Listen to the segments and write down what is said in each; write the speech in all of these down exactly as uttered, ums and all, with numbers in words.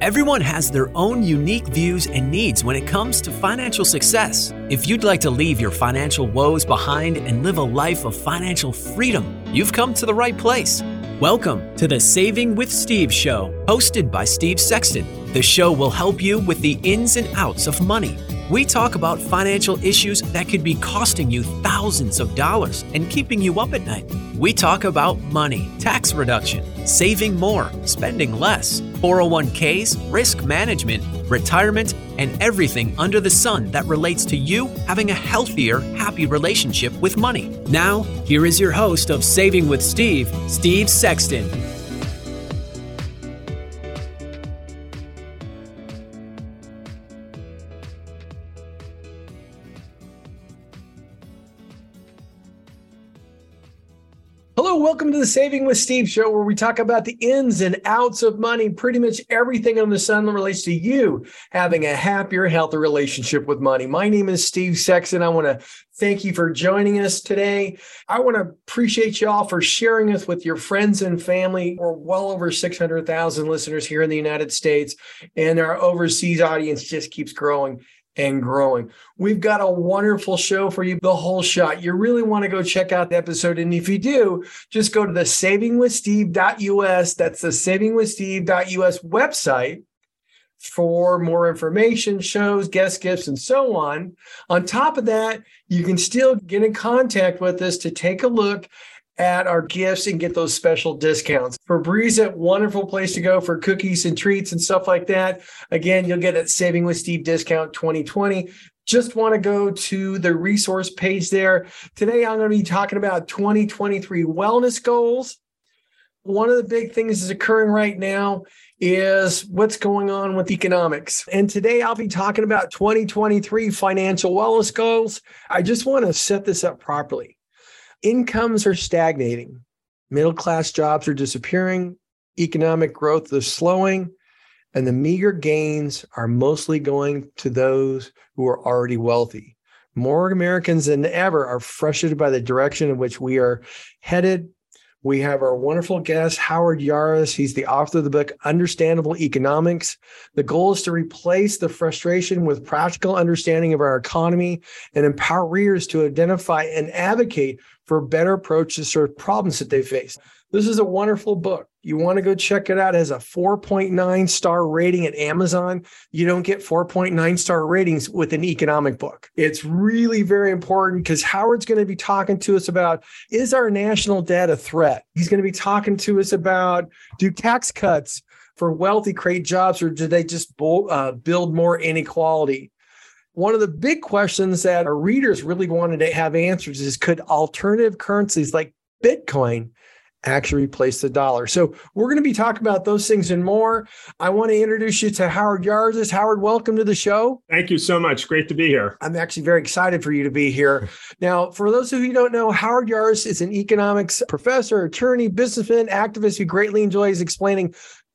Everyone has their own unique views and needs when it comes to financial success. If you'd like to leave your financial woes behind and live a life of financial freedom, you've come to the right place. Welcome to the Saving with Steve show, hosted by Steve Sexton. The show will help you with the ins and outs of money. We talk about financial issues that could be costing you thousands of dollars and keeping you up at night. We talk about money, tax reduction, saving more, spending less, four oh one k's, risk management, retirement, and everything under the sun that relates to you having a healthier, happy relationship with money. Now, here is your host of Saving with Steve, Steve Sexton. Hello, welcome to the Saving with Steve show, where we talk about the ins and outs of money, pretty much everything under the sun that relates to you having a happier, healthier relationship with money. My name is Steve Sexton. I want to thank you for joining us today. I want to appreciate you all for sharing us with your friends and family. We're well over six hundred thousand listeners here in the United States, and our overseas audience just keeps growing and growing. We've got a wonderful show for you, the whole shot. You really want to go check out the episode. And if you do, just go to the saving with steve dot u s. That's the saving with steve dot u s website for more information, shows, guest gifts, and so on. On top of that, you can still get in contact with us to take a look at our gifts and get those special discounts. For Breeza, wonderful place to go for cookies and treats and stuff like that. Again, you'll get a Saving with Steve discount twenty twenty. Just want to go to the resource page there. Today, I'm going to be talking about twenty twenty-three wellness goals. One of the big things that's occurring right now is what's going on with economics. And today I'll be talking about twenty twenty-three financial wellness goals. I just want to set this up properly. Incomes are stagnating. Middle-class jobs are disappearing. Economic growth is slowing. And the meager gains are mostly going to those who are already wealthy. More Americans than ever are frustrated by the direction in which we are headed. We have our wonderful guest, Howard Yaros. He's the author of the book, Understandable Economics. The goal is to replace the frustration with practical understanding of our economy and empower readers to identify and advocate for better approaches to problems that they face. This is a wonderful book. You want to go check it out. It has a four point nine star rating at Amazon. You don't get four point nine star ratings with an economic book. It's really very important because Howard's going to be talking to us about, is our national debt a threat? He's going to be talking to us about, do tax cuts for wealthy create jobs, or do they just bo- uh, build more inequality? One of the big questions that our readers really wanted to have answers is, could alternative currencies like Bitcoin actually replace the dollar? So we're going to be talking about those things and more. I want to introduce you to Howard Yaros. Howard, welcome to the show. Thank you so much. Great to be here. I'm actually very excited for you to be here. Now, for those of you who don't know, Howard Yaros is an economics professor, attorney, businessman, activist who greatly enjoys explaining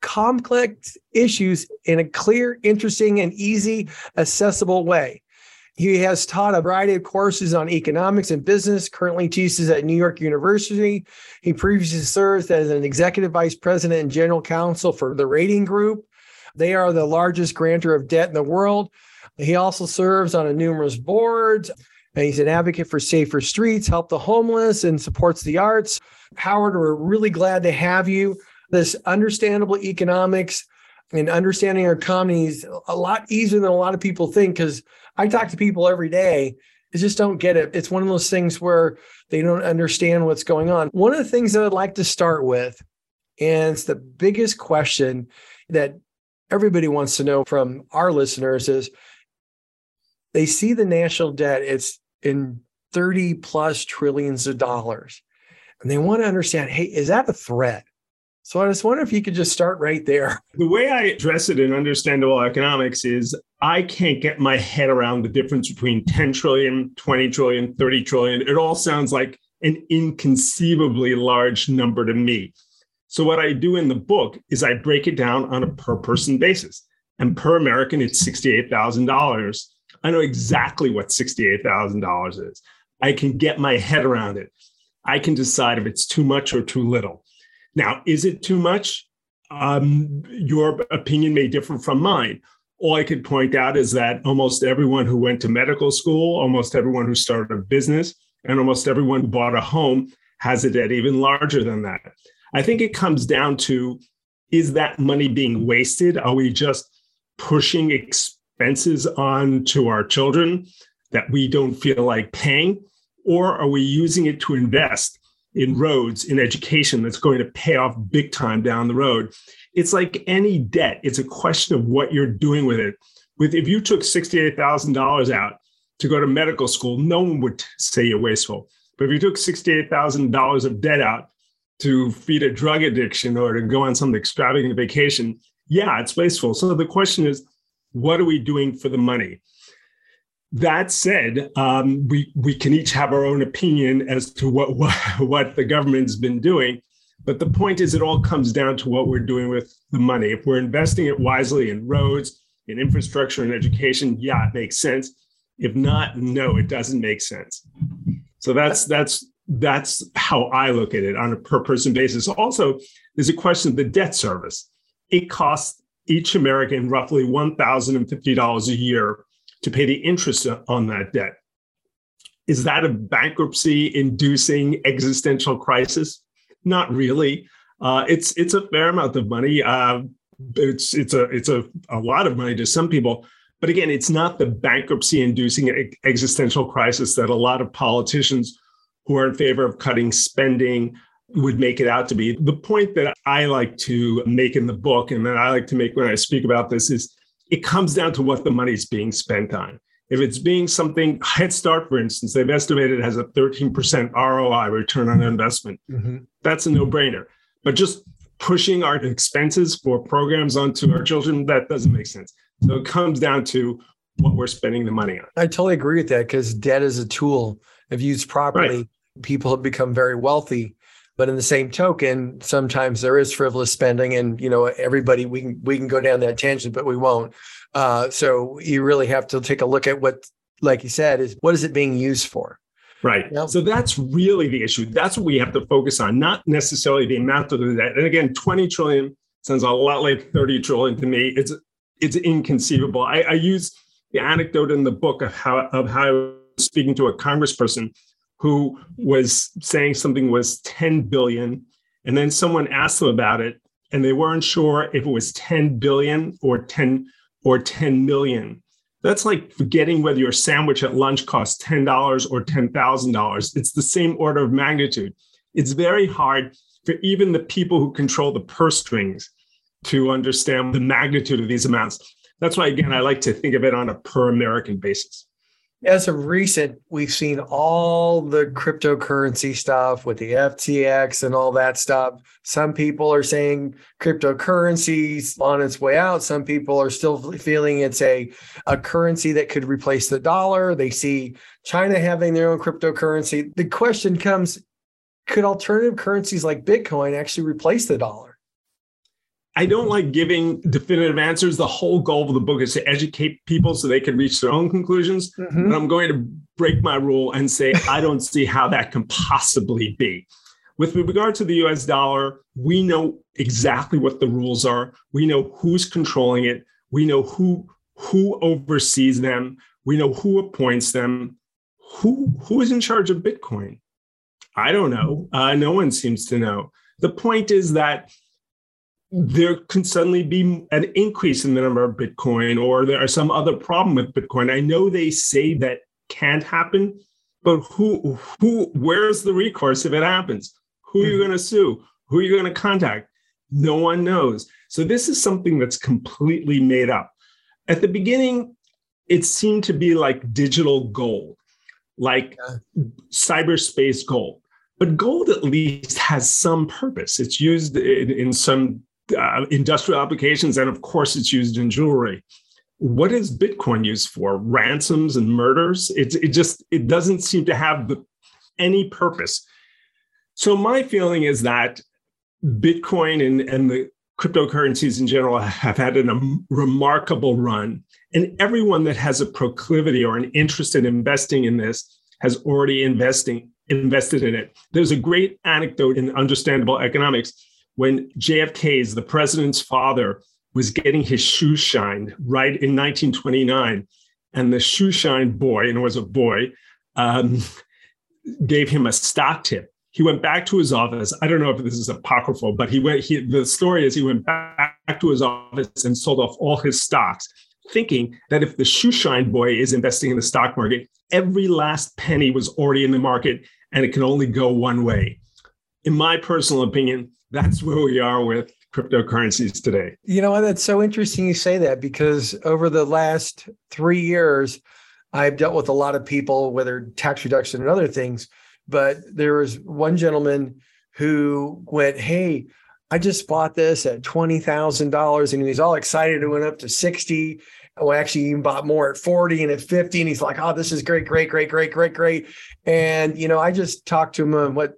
complex issues in a clear, interesting, and easy, accessible way. He has taught a variety of courses on economics and business, currently teaches at New York University. He previously served as an executive vice president and general counsel for the Rating Group. They are the largest grantor of debt in the world. He also serves on a numerous boards, and he's an advocate for safer streets, help the homeless, and supports the arts. Howard, we're really glad to have you. This Understandable Economics and understanding our economy is a lot easier than a lot of people think, because I talk to people every day that just don't get it. It's one of those things where they don't understand what's going on. One of the things that I'd like to start with, and it's the biggest question that everybody wants to know from our listeners, is they see the national debt, it's in thirty plus trillions of dollars. And they want to understand, hey, is that a threat? So I just wonder if you could just start right there. The way I address it in Understandable Economics is I can't get my head around the difference between ten trillion, twenty trillion, thirty trillion. It all sounds like an inconceivably large number to me. So what I do in the book is I break it down on a per person basis. And per American, it's sixty-eight thousand dollars. I know exactly what sixty-eight thousand dollars is. I can get my head around it. I can decide if it's too much or too little. Now, is it too much? um, your opinion may differ from mine. All I could point out is that almost everyone who went to medical school, almost everyone who started a business, and almost everyone who bought a home has a debt even larger than that. I think it comes down to, is that money being wasted? Are we just pushing expenses on to our children that we don't feel like paying? Or are we using it to invest in roads, in education that's going to pay off big time down the road? It's like any debt. It's a question of what you're doing with it. With if you took sixty-eight thousand dollars out to go to medical school, no one would say you're wasteful. But if you took sixty-eight thousand dollars of debt out to feed a drug addiction or to go on some extravagant vacation, yeah, it's wasteful. So the question is, what are we doing for the money? That said, um, we, we can each have our own opinion as to what, what, what the government's been doing. But the point is, it all comes down to what we're doing with the money. If we're investing it wisely in roads, in infrastructure, and education, yeah, it makes sense. If not, no, it doesn't make sense. So that's that's that's how I look at it on a per person basis. Also, there's a question of the debt service. It costs each American roughly one thousand fifty dollars a year to pay the interest on that debt. Is that a bankruptcy-inducing existential crisis? Not really. Uh, it's it's a fair amount of money. Uh, it's it's a it's a, a lot of money to some people. But again, it's not the bankruptcy-inducing existential crisis that a lot of politicians who are in favor of cutting spending would make it out to be. The point that I like to make in the book, and that I like to make when I speak about this, is it comes down to what the money is being spent on. If it's being something, Head Start, for instance, they've estimated it has a thirteen percent R O I, return on investment. Mm-hmm. That's a no-brainer. But just pushing our expenses for programs onto our children, that doesn't make sense. So it comes down to what we're spending the money on. I totally agree with that, because debt is a tool. If used properly, right, people have become very wealthy. But in the same token, sometimes there is frivolous spending, and you know, everybody we can we can go down that tangent, but we won't. Uh, so you really have to take a look at what, like you said, is what is it being used for? Right. You know? So that's really the issue. That's what we have to focus on, not necessarily the amount of the debt. And again, twenty trillion sounds a lot like thirty trillion to me. It's it's inconceivable. I, I use the anecdote in the book of how of how I was speaking to a congressperson who was saying something was ten billion, and then someone asked them about it, and they weren't sure if it was ten billion or ten or ten million. That's like forgetting whether your sandwich at lunch costs ten dollars or ten thousand dollars. It's the same order of magnitude. It's very hard for even the people who control the purse strings to understand the magnitude of these amounts. That's why, again, I like to think of it on a per American basis. As of recent, we've seen all the cryptocurrency stuff with the F T X and all that stuff. Some people are saying cryptocurrency's on its way out. Some people are still feeling it's a, a currency that could replace the dollar. They see China having their own cryptocurrency. The question comes, could alternative currencies like Bitcoin actually replace the dollar? I don't like giving definitive answers. The whole goal of the book is to educate people so they can reach their own conclusions. Mm-hmm. But I'm going to break my rule and say, I don't see how that can possibly be. With regard to the U S dollar, we know exactly what the rules are. We know who's controlling it. We know who, who oversees them. We know who appoints them. Who, who is in charge of Bitcoin? I don't know. Uh, no one seems to know. The point is that there can suddenly be an increase in the number of Bitcoin, or there are some other problem with Bitcoin. I know they say that can't happen, but who, who, where's the recourse if it happens? Who are you going to sue? Who are you going to contact? No one knows. So this is something that's completely made up. At the beginning, it seemed to be like digital gold, like yeah. cyberspace gold. But gold at least has some purpose. It's used in, in some Uh, industrial applications, and of course it's used in jewelry. What is Bitcoin used for? Ransoms and murders? It, it just, it doesn't seem to have the, any purpose. So my feeling is that Bitcoin and, and the cryptocurrencies in general have had a remarkable run, and everyone that has a proclivity or an interest in investing in this has already investing, invested in it. There's a great anecdote in Understandable Economics when J F K's, the president's father, was getting his shoes shined right in nineteen twenty-nine. And the shoe shine boy, and it was a boy, um, gave him a stock tip. He went back to his office. I don't know if this is apocryphal, but he went. He, the story is he went back to his office and sold off all his stocks, thinking that if the shoe shine boy is investing in the stock market, every last penny was already in the market and it can only go one way. In my personal opinion, that's where we are with cryptocurrencies today. You know, that's so interesting you say that, because over the last three years, I've dealt with a lot of people, whether tax reduction and other things, but there was one gentleman who went, hey, I just bought this at twenty thousand dollars, and he's all excited. It went up to sixty. Well, actually, he bought more at forty and at fifty. And he's like, oh, this is great, great, great, great, great, great. And, you know, I just talked to him, uh, what,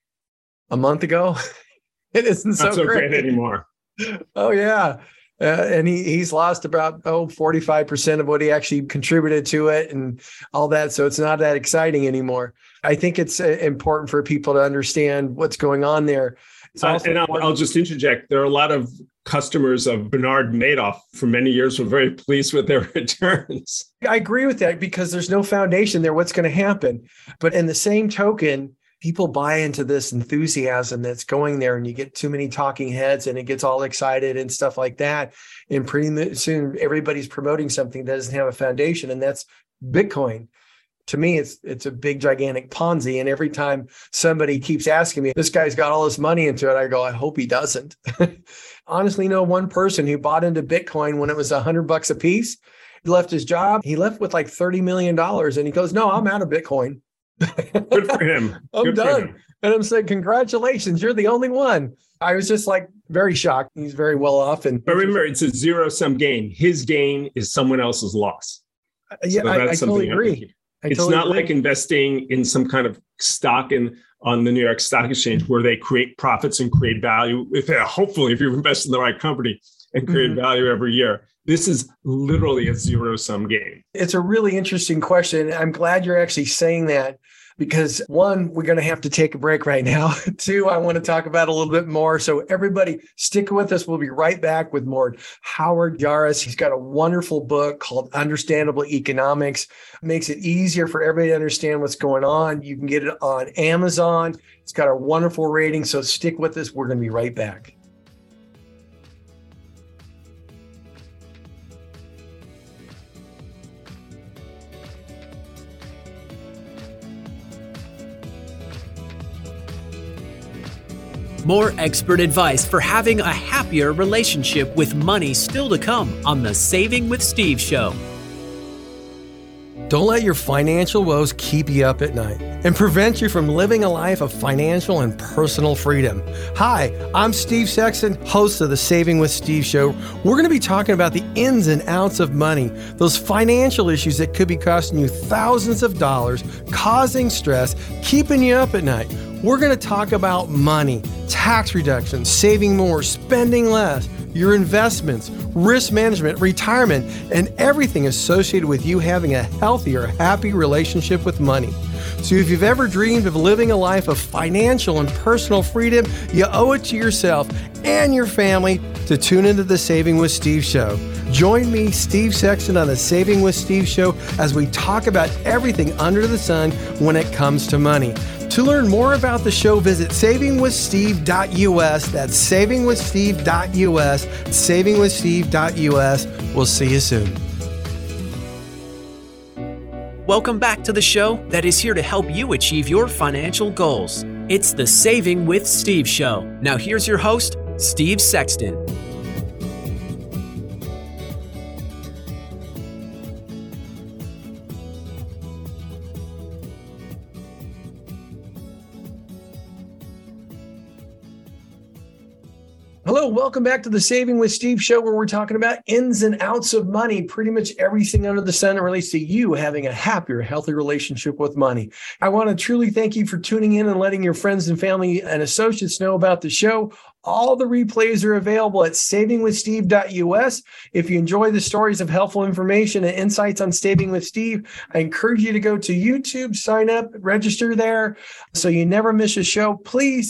a month ago? It isn't so, Not so great. great anymore. Oh, yeah. Uh, and he he's lost about, oh, forty-five percent of what he actually contributed to it and all that. So it's not that exciting anymore. I think it's uh, important for people to understand what's going on there. Uh, and I'll, I'll just interject. There are a lot of customers of Bernard Madoff for many years were very pleased with their returns. I agree with that, because there's no foundation there. What's going to happen? But in the same token, people buy into this enthusiasm that's going there, and you get too many talking heads and it gets all excited and stuff like that. And pretty soon everybody's promoting something that doesn't have a foundation, and that's Bitcoin. To me, it's it's a big, gigantic Ponzi. And every time somebody keeps asking me, this guy's got all this money into it, I go, I hope he doesn't. Honestly, know one person who bought into Bitcoin when it was a hundred bucks a piece. He left his job. He left with like thirty million dollars. And he goes, no, I'm out of Bitcoin. Good for him. I'm Good done. for him. And I'm saying, congratulations, you're the only one. I was just like very shocked. He's very well off. And But remember, it's a zero-sum game. His gain is someone else's loss. Yeah, So I, I that's totally something agree. I It's totally not agree. like investing in some kind of stock in on the New York Stock Exchange where they create profits and create value. If uh, hopefully, if you invest in the right company and create Mhm. value every year, this is literally a zero-sum game. It's a really interesting question. I'm glad you're actually saying that, because one, we're going to have to take a break right now. Two, I want to talk about a little bit more. So everybody stick with us. We'll be right back with more Howard Yaris. He's got a wonderful book called Understandable Economics. It makes it easier for everybody to understand what's going on. You can get it on Amazon. It's got a wonderful rating. So stick with us. We're going to be right back. More expert advice for having a happier relationship with money still to come on the Saving with Steve show. Don't let your financial woes keep you up at night and prevent you from living a life of financial and personal freedom. Hi, I'm Steve Sexton, host of the Saving with Steve show. We're going to be talking about the ins and outs of money, those financial issues that could be costing you thousands of dollars, causing stress, keeping you up at night. We're going to talk about money, tax reduction, saving more, spending less, your investments, risk management, retirement, and everything associated with you having a healthier, happy relationship with money. So if you've ever dreamed of living a life of financial and personal freedom, you owe it to yourself and your family to tune into the Saving with Steve show. Join me, Steve Sexton, on the Saving with Steve show as we talk about everything under the sun when it comes to money. To learn more about the show, visit saving with steve dot u s. That's saving with steve dot u s. saving with steve dot u s. We'll see you soon. Welcome back to the show that is here to help you achieve your financial goals. It's the Saving with Steve show. Now here's your host, Steve Sexton. Hello, welcome back to the Saving with Steve show, where we're talking about ins and outs of money, pretty much everything under the sun that relates to you having a happier, healthy relationship with money. I want to truly thank you for tuning in and letting your friends and family and associates know about the show. All the replays are available at saving with steve dot u s. If you enjoy the stories of helpful information and insights on Saving with Steve, I encourage you to go to YouTube, sign up, register there so you never miss a show. Please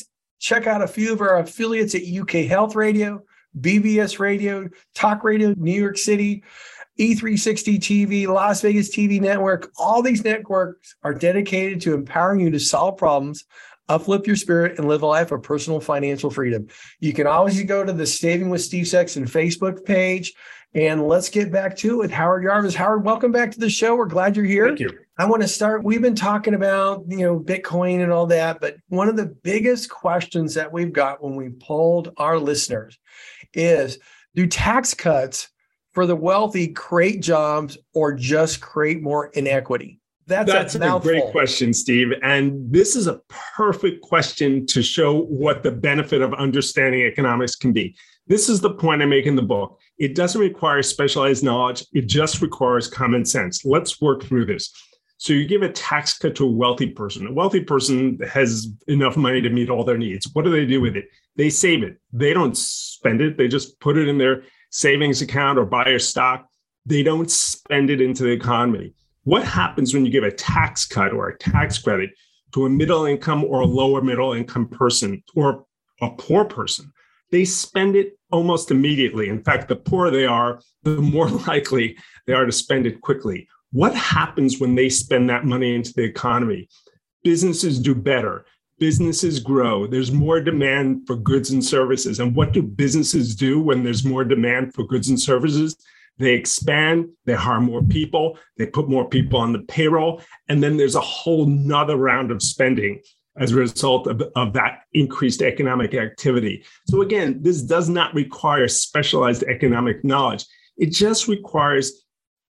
check out a few of our affiliates at U K Health Radio, B B S Radio, Talk Radio, New York City, E three sixty T V, Las Vegas T V Network. All these networks are dedicated to empowering you to solve problems, uplift your spirit, and live a life of personal financial freedom. You can always go to the Saving with Steve Sexton Facebook page. And let's get back to it with Howard Jarvis. Howard, welcome back to the show. We're glad you're here. Thank you. I want to start. We've been talking about, you know, Bitcoin and all that, but one of the biggest questions that we've got when we polled our listeners is, do tax cuts for the wealthy create jobs or just create more inequity? That's, That's a, a great question, Steve. And this is a perfect question to show what the benefit of understanding economics can be. This is the point I make in the book. It doesn't require specialized knowledge. It just requires common sense. Let's work through this. So you give a tax cut to a wealthy person. A wealthy person has enough money to meet all their needs. What do they do with it? They save it. They don't spend it. They just put it in their savings account or buy a stock. They don't spend it into the economy. What happens when you give a tax cut or a tax credit to a middle income or a lower middle income person or a poor person? They spend it almost immediately. In fact, the poorer they are, the more likely they are to spend it quickly. What happens when they spend that money into the economy? Businesses do better. Businesses grow. There's more demand for goods and services. And what do businesses do when there's more demand for goods and services? They expand, they hire more people, they put more people on the payroll, and then there's a whole nother round of spending as a result of, of that increased economic activity. So again, this does not require specialized economic knowledge. It just requires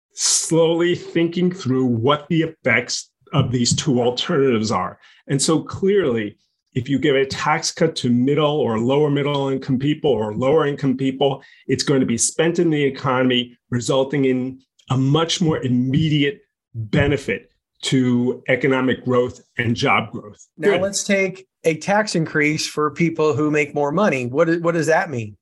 slowly thinking through what the effects of these two alternatives are. And so clearly, if you give a tax cut to middle or lower middle income people or lower income people, it's going to be spent in the economy, resulting in a much more immediate benefit to economic growth and job growth. Now Good. Let's take a tax increase for people who make more money. What, what does that mean?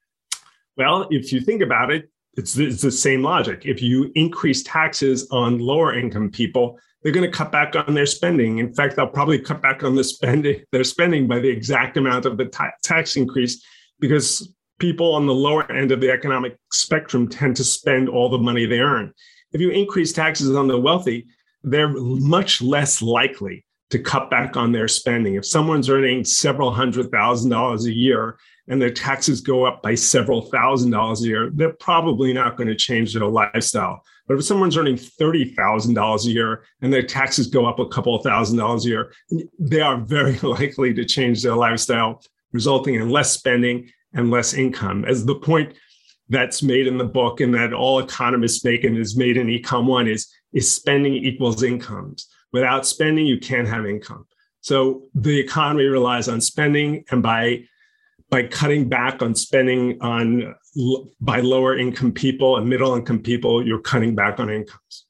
Well, if you think about it, it's, it's the same logic. If you increase taxes on lower income people, they're going to cut back on their spending. In fact, they'll probably cut back on the spending, their spending by the exact amount of the ta- tax increase, because people on the lower end of the economic spectrum tend to spend all the money they earn. If you increase taxes on the wealthy, they're much less likely to cut back on their spending. If someone's earning several hundred thousand dollars a year and their taxes go up by several thousand dollars a year, they're probably not going to change their lifestyle. But if someone's earning thirty thousand dollars a year and their taxes go up a couple of thousand dollars a year, they are very likely to change their lifestyle, resulting in less spending and less income. As the point that's made in the book and that all economists make and is made in Econ one is, is spending equals incomes. Without spending, you can't have income. So the economy relies on spending, and by by cutting back on spending on by lower income people and middle income people, you're cutting back on incomes.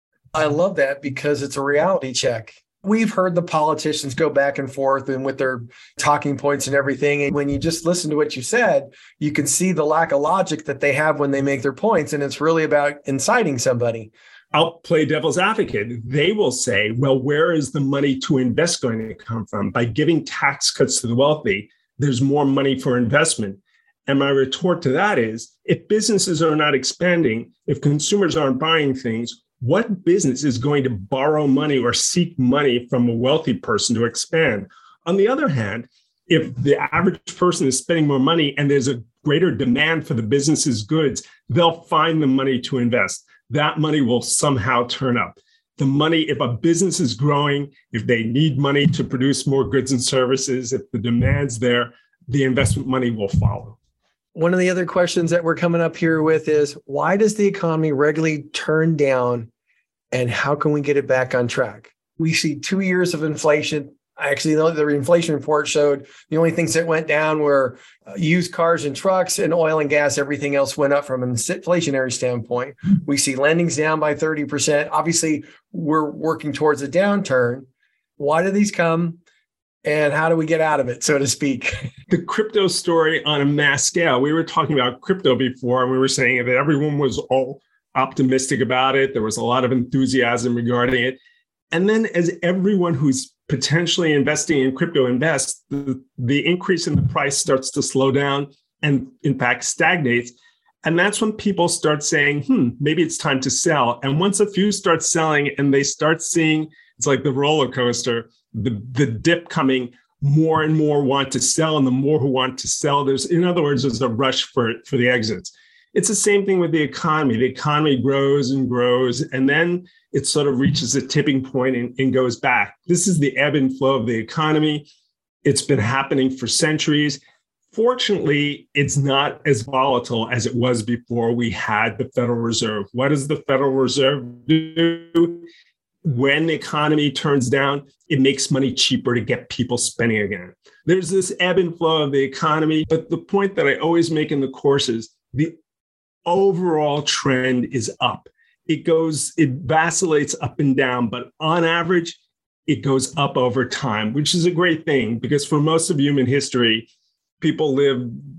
I love that because it's a reality check. We've heard the politicians go back and forth and with their talking points and everything. And when you just listen to what you said, you can see the lack of logic that they have when they make their points. And it's really about inciting somebody. I'll play devil's advocate. They will say, well, where is the money to invest going to come from? By giving tax cuts to the wealthy, there's more money for investment. And my retort to that is, if businesses are not expanding, if consumers aren't buying things, what business is going to borrow money or seek money from a wealthy person to expand? On the other hand, if the average person is spending more money and there's a greater demand for the business's goods, they'll find the money to invest. That money will somehow turn up. The money, if a business is growing, if they need money to produce more goods and services, if the demand's there, the investment money will follow. One of the other questions that we're coming up here with is, why does the economy regularly turn down and how can we get it back on track? We see two years of inflation. Actually, the inflation report showed the only things that went down were used cars and trucks and oil and gas. Everything else went up from an inflationary standpoint. We see lendings down by thirty percent. Obviously, we're working towards a downturn. Why do these come? And how do we get out of it, so to speak? The crypto story on a mass scale. We were talking about crypto before, and we were saying that everyone was all optimistic about it. There was a lot of enthusiasm regarding it. And then as everyone who's potentially investing in crypto invest, the, the increase in the price starts to slow down and in fact stagnates. And that's when people start saying, hmm, maybe it's time to sell. And once a few start selling and they start seeing, it's like the roller coaster, the, the dip coming, more and more want to sell. And the more who want to sell, there's, in other words, there's a rush for, for the exits. It's the same thing with the economy. The economy grows and grows, and then it sort of reaches a tipping point and, and goes back. This is the ebb and flow of the economy. It's been happening for centuries. Fortunately, it's not as volatile as it was before we had the Federal Reserve. What does the Federal Reserve do? When the economy turns down, it makes money cheaper to get people spending again. There's this ebb and flow of the economy, but the point that I always make in the course is the overall trend is up. It goes, it vacillates up and down, but on average, it goes up over time, which is a great thing because for most of human history, people live,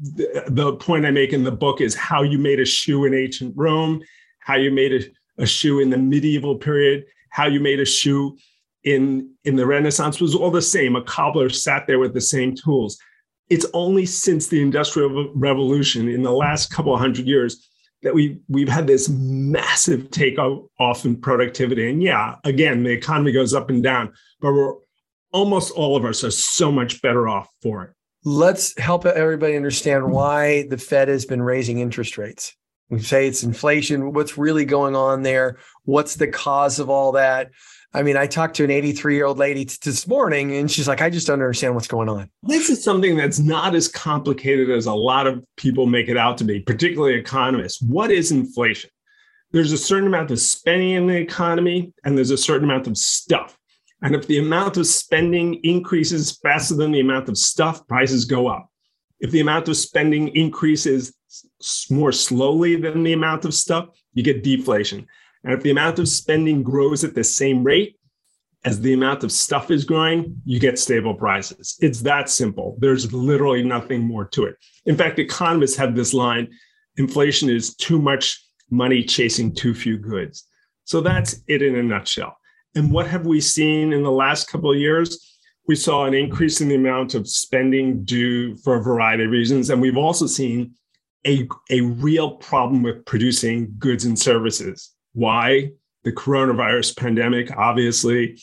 the point I make in the book is how you made a shoe in ancient Rome, how you made a, a shoe in the medieval period, how you made a shoe in, in the Renaissance was all the same. A cobbler sat there with the same tools. It's only since the Industrial Revolution in the last couple of hundred years that we, we've had this massive takeoff in productivity. And yeah, again, the economy goes up and down, but we're almost all of us are so much better off for it. Let's help everybody understand why the Fed has been raising interest rates. We say it's inflation. What's really going on there? What's the cause of all that? I mean, I talked to an eighty-three-year-old lady t- this morning, and she's like, I just don't understand what's going on. This is something that's not as complicated as a lot of people make it out to be, particularly economists. What is inflation? There's a certain amount of spending in the economy, and there's a certain amount of stuff. And if the amount of spending increases faster than the amount of stuff, prices go up. If the amount of spending increases more slowly than the amount of stuff, you get deflation. And if the amount of spending grows at the same rate as the amount of stuff is growing, you get stable prices. It's that simple. There's literally nothing more to it. In fact, economists have this line, inflation is too much money chasing too few goods. So that's it in a nutshell. And what have we seen in the last couple of years? We saw an increase in the amount of spending due for a variety of reasons. And we've also seen a, a real problem with producing goods and services. Why? The coronavirus pandemic, obviously.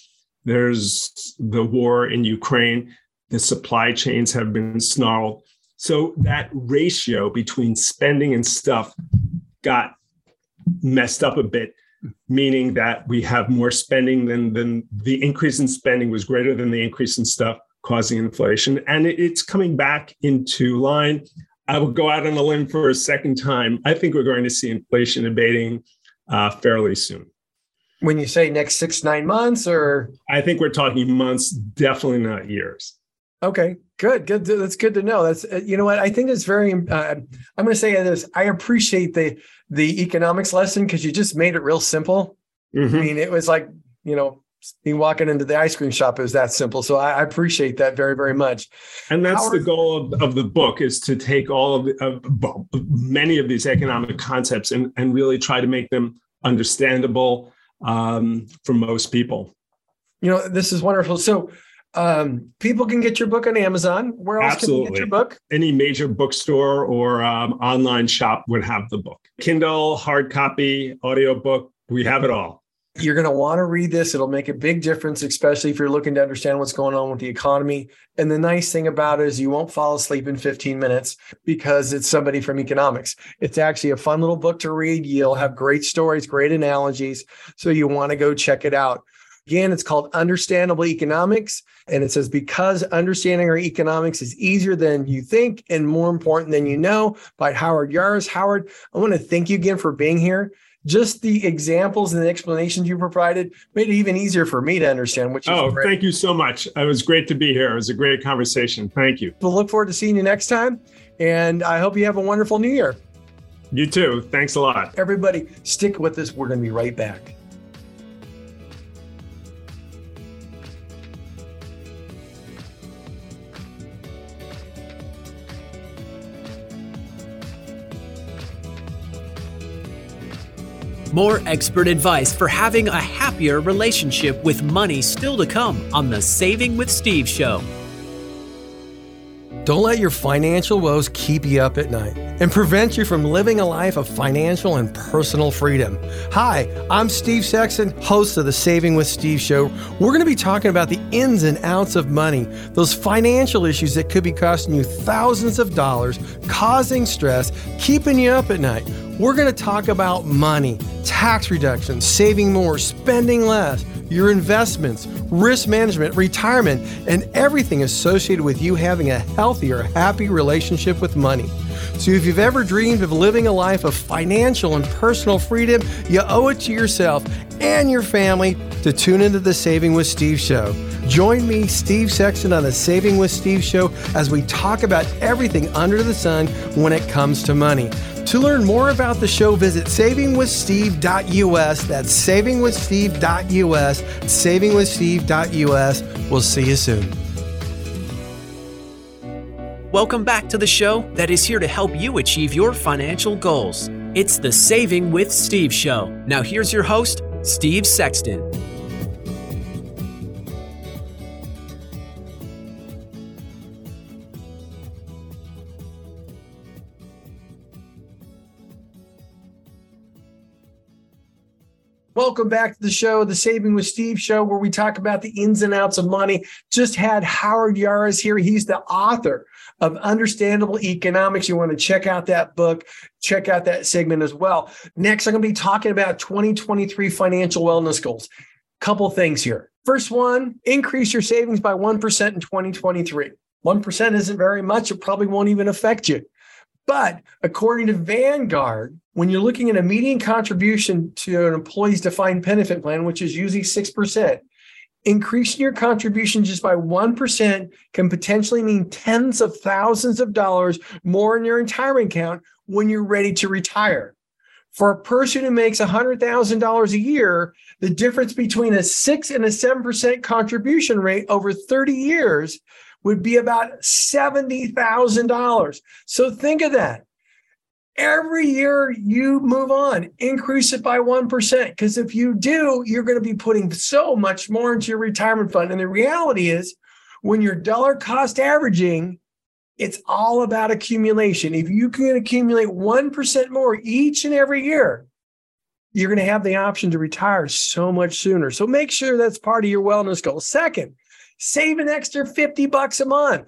There's the war in Ukraine. The supply chains have been snarled. So that ratio between spending and stuff got messed up a bit, meaning that we have more spending than, than the increase in spending was greater than the increase in stuff, causing inflation. And it, it's coming back into line. I will go out on a limb for a second time. I think we're going to see inflation abating uh, fairly soon. When you say next six, nine months, or? I think we're talking months, definitely not years. Okay, good, good. That's good to know. That's, uh, you know what, I think it's very, uh, I'm going to say this. I appreciate the, the economics lesson because you just made it real simple. Mm-hmm. I mean, it was like, you know, me walking into the ice cream shop, it was that simple. So I, I appreciate that very, very much. And that's Howard, the goal of, of the book, is to take all of, the, of well, many of these economic concepts and, and really try to make them understandable um, for most people. You know, this is wonderful. So um, people can get your book on Amazon. Where else Absolutely. Can they get your book? Any major bookstore or um, online shop would have the book. Kindle, hard copy, audiobook, we have it all. You're going to want to read this. It'll make a big difference, especially if you're looking to understand what's going on with the economy. And the nice thing about it is you won't fall asleep in fifteen minutes because it's somebody from economics. It's actually a fun little book to read. You'll have great stories, great analogies. So you want to go check it out. Again, it's called Understandable Economics. And it says, because understanding our economics is easier than you think and more important than you know, by Howard Yaros. Howard, I want to thank you again for being here. Just the examples and the explanations you provided made it even easier for me to understand. Which is oh, great. Thank you so much. It was great to be here. It was a great conversation. Thank you. We'll look forward to seeing you next time. And I hope you have a wonderful new year. You too. Thanks a lot. Everybody, stick with us. We're going to be right back. More expert advice for having a happier relationship with money still to come on the Saving with Steve Show. Don't let your financial woes keep you up at night and prevent you from living a life of financial and personal freedom. Hi, I'm Steve Sexton, host of the Saving with Steve Show. We're going to be talking about the ins and outs of money, those financial issues that could be costing you thousands of dollars, causing stress, keeping you up at night. We're going to talk about money, tax reductions, saving more, spending less, your investments, risk management, retirement, and everything associated with you having a healthier, happy relationship with money. So if you've ever dreamed of living a life of financial and personal freedom, you owe it to yourself and your family to tune into the Saving with Steve Show. Join me, Steve Sexton, on the Saving with Steve Show as we talk about everything under the sun when it comes to money. To learn more about the show, visit saving with steve dot u s. That's saving with steve dot u s, saving with steve dot u s. We'll see you soon. Welcome back to the show that is here to help you achieve your financial goals. It's the Saving with Steve Show. Now here's your host, Steve Sexton. Welcome back to the show, the Saving with Steve Show, where we talk about the ins and outs of money. Just had Howard Yaris here. He's the author of Understandable Economics. You want to check out that book, check out that segment as well. Next, I'm going to be talking about twenty twenty-three financial wellness goals. Couple things here. First one, increase your savings by one percent in twenty twenty-three. one percent isn't very much. It probably won't even affect you. But according to Vanguard, when you're looking at a median contribution to an employee's defined benefit plan, which is usually six percent, increasing your contribution just by one percent can potentially mean tens of thousands of dollars more in your retirement account when you're ready to retire. For a person who makes one hundred thousand dollars a year, the difference between a six and a seven percent contribution rate over thirty years would be about seventy thousand dollars. So think of that. Every year you move on, increase it by one percent. Because if you do, you're going to be putting so much more into your retirement fund. And the reality is, when you're dollar cost averaging, it's all about accumulation. If you can accumulate one percent more each and every year, you're going to have the option to retire so much sooner. So make sure that's part of your wellness goal. Second, save an extra fifty bucks a month.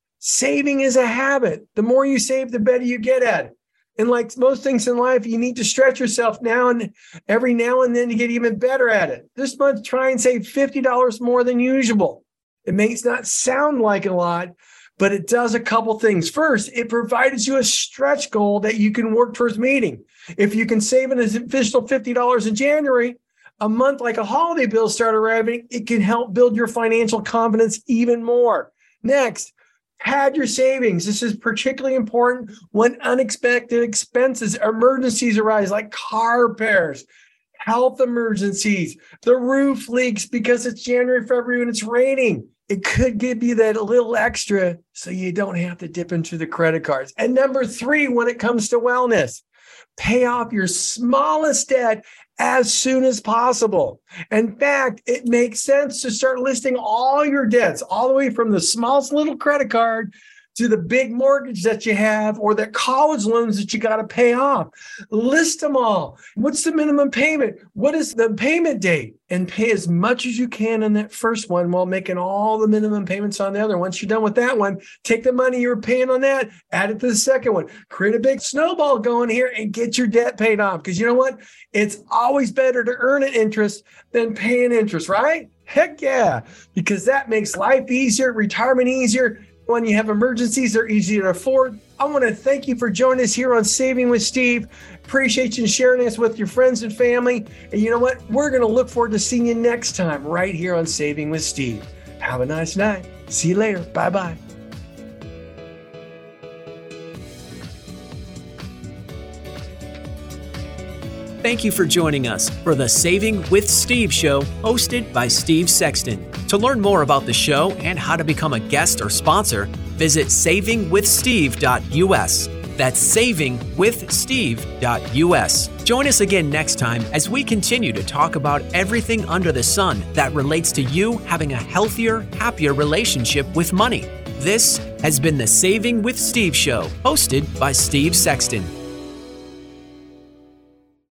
Saving is a habit. The more you save, the better you get at it. And like most things in life, you need to stretch yourself now and every now and then to get even better at it. This month, try and save fifty dollars more than usual. It may not sound like a lot, but it does a couple things. First, it provides you a stretch goal that you can work towards meeting. If you can save an additional fifty dollars in January, a month like a holiday bill start arriving, it can help build your financial confidence even more. Next, pad your savings. This is particularly important when unexpected expenses, emergencies arise like car repairs, health emergencies, the roof leaks because it's January, February, and it's raining. It could give you that little extra so you don't have to dip into the credit cards. And number three, when it comes to wellness, pay off your smallest debt as soon as possible. In fact, it makes sense to start listing all your debts, all the way from the smallest little credit card to the big mortgage that you have or the college loans that you got to pay off. List them all. What's the minimum payment? What is the payment date? And pay as much as you can on that first one while making all the minimum payments on the other. Once you're done with that one, take the money you were paying on that, add it to the second one. Create a big snowball going here and get your debt paid off. Because you know what? It's always better to earn an interest than pay an interest, right? Heck yeah. Because that makes life easier, retirement easier. When you have emergencies, they're easier to afford. I want to thank you for joining us here on Saving with Steve. Appreciate you sharing this with your friends and family. And you know what? We're going to look forward to seeing you next time right here on Saving with Steve. Have a nice night. See you later. Bye-bye. Thank you for joining us for the Saving with Steve show, hosted by Steve Sexton. To learn more about the show and how to become a guest or sponsor, visit saving with steve dot u s. That's saving with steve dot u s. Join us again next time as we continue to talk about everything under the sun that relates to you having a healthier, happier relationship with money. This has been the Saving with Steve Show, hosted by Steve Sexton.